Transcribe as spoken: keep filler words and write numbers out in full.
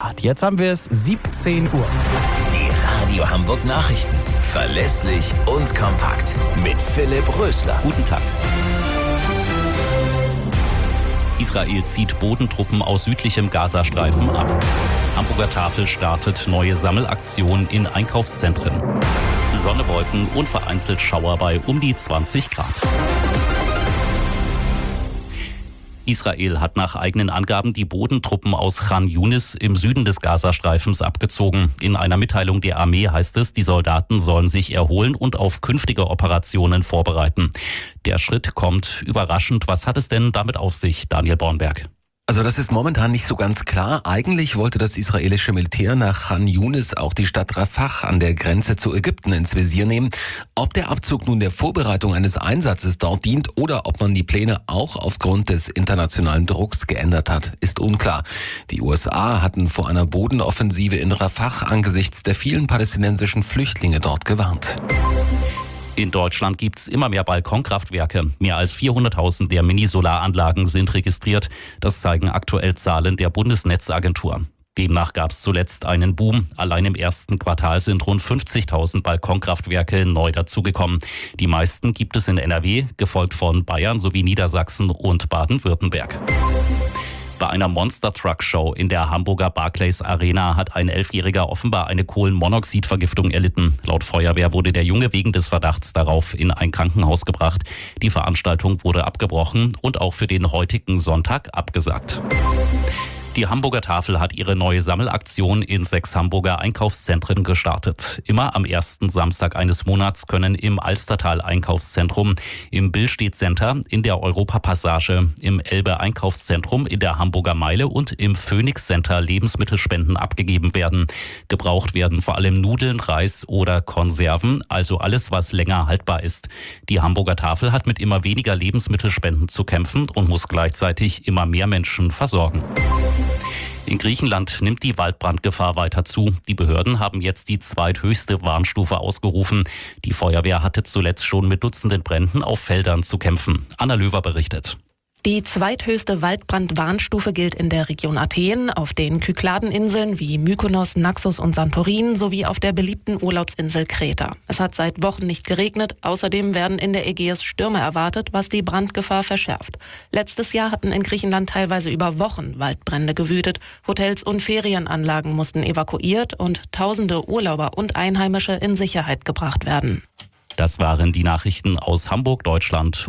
Grad. Jetzt haben wir es siebzehn Uhr. Die Radio Hamburg Nachrichten. Verlässlich und kompakt. Mit Philipp Rösler. Guten Tag. Israel zieht Bodentruppen aus südlichem Gazastreifen ab. Hamburger Tafel startet neue Sammelaktion in Einkaufszentren. Sonne, Wolken und vereinzelt Schauer bei um die zwanzig Grad. Israel hat nach eigenen Angaben die Bodentruppen aus Chan Yunis im Süden des Gazastreifens abgezogen. In einer Mitteilung der Armee heißt es, die Soldaten sollen sich erholen und auf künftige Operationen vorbereiten. Der Schritt kommt überraschend. Was hat es denn damit auf sich, Daniel Bornberg? Also das ist momentan nicht so ganz klar. Eigentlich wollte das israelische Militär nach Chan Yunis auch die Stadt Rafah an der Grenze zu Ägypten ins Visier nehmen. Ob der Abzug nun der Vorbereitung eines Einsatzes dort dient oder ob man die Pläne auch aufgrund des internationalen Drucks geändert hat, ist unklar. Die U S A hatten vor einer Bodenoffensive in Rafah angesichts der vielen palästinensischen Flüchtlinge dort gewarnt. In Deutschland gibt es immer mehr Balkonkraftwerke. Mehr als vierhunderttausend der Mini-Solaranlagen sind registriert. Das zeigen aktuell Zahlen der Bundesnetzagentur. Demnach gab es zuletzt einen Boom. Allein im ersten Quartal sind rund fünfzigtausend Balkonkraftwerke neu dazugekommen. Die meisten gibt es in N R W, gefolgt von Bayern sowie Niedersachsen und Baden-Württemberg. Bei einer Monster-Truck-Show in der Hamburger Barclays Arena hat ein Elfjähriger offenbar eine Kohlenmonoxidvergiftung erlitten. Laut Feuerwehr wurde der Junge wegen des Verdachts darauf in ein Krankenhaus gebracht. Die Veranstaltung wurde abgebrochen und auch für den heutigen Sonntag abgesagt. Die Hamburger Tafel hat ihre neue Sammelaktion in sechs Hamburger Einkaufszentren gestartet. Immer am ersten Samstag eines Monats können im Alstertal Einkaufszentrum, im Billstedt Center, in der Europapassage, im Elbe Einkaufszentrum, in der Hamburger Meile und im Phoenix Center Lebensmittelspenden abgegeben werden. Gebraucht werden vor allem Nudeln, Reis oder Konserven, also alles, was länger haltbar ist. Die Hamburger Tafel hat mit immer weniger Lebensmittelspenden zu kämpfen und muss gleichzeitig immer mehr Menschen versorgen. In Griechenland nimmt die Waldbrandgefahr weiter zu. Die Behörden haben jetzt die zweithöchste Warnstufe ausgerufen. Die Feuerwehr hatte zuletzt schon mit Dutzenden Bränden auf Feldern zu kämpfen. Anna Löwer berichtet. Die zweithöchste Waldbrandwarnstufe gilt in der Region Athen, auf den Kykladeninseln wie Mykonos, Naxos und Santorin sowie auf der beliebten Urlaubsinsel Kreta. Es hat seit Wochen nicht geregnet. Außerdem werden in der Ägäis Stürme erwartet, was die Brandgefahr verschärft. Letztes Jahr hatten in Griechenland teilweise über Wochen Waldbrände gewütet. Hotels und Ferienanlagen mussten evakuiert und tausende Urlauber und Einheimische in Sicherheit gebracht werden. Das waren die Nachrichten aus Hamburg, Deutschland